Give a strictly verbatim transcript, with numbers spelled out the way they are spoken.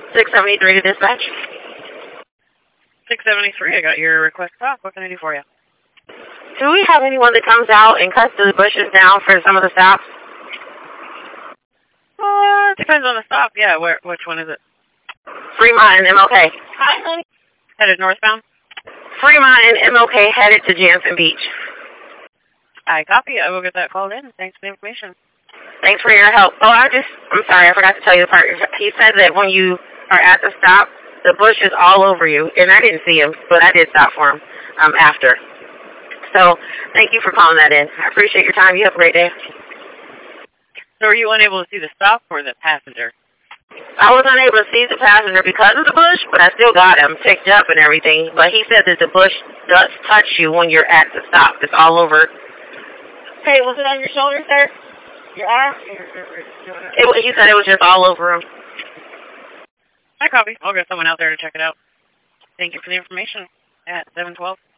six seventy-three to dispatch. six seventy-three, I got your request stop. What can I do for you? Do we have anyone that comes out and cuts the bushes down for some of the stops? Uh, depends on the stop. Yeah, where? Which one is it? Fremont and M L K. Headed northbound? Fremont and M L K headed to Jansen Beach. I copy. I will get that called in. Thanks for the information. Thanks for your help. Oh, I just, I'm sorry, I forgot to tell you the part. He said that when you are at the stop, the bush is all over you. And I didn't see him, but I did stop for him um, after. So, thank you for calling that in. I appreciate your time. You have a great day. So were you unable to see the stop or the passenger? I was unable to see the passenger because of the bush, but I still got him picked up and everything. But he said that the bush does touch you when you're at the stop. It's all over. Hey, was it on your shoulder, sir? Your arm? It, he said it was just all over him. I copy. I'll get someone out there to check it out. Thank you for the information at seven twelve.